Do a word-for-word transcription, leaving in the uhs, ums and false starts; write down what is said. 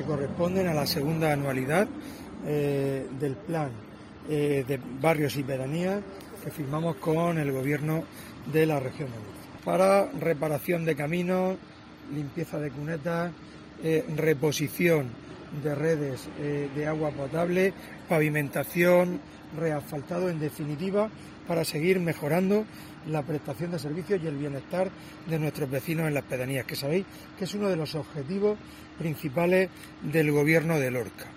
corresponden a la segunda anualidad eh, del plan eh, de barrios y pedanías que firmamos con el Gobierno de la región de Murcia, para reparación de caminos, limpieza de cunetas, eh, reposición de redes eh, de agua potable, pavimentación, reasfaltado, en definitiva, para seguir mejorando la prestación de servicios y el bienestar de nuestros vecinos en las pedanías, que sabéis que es uno de los objetivos principales del Gobierno de Lorca.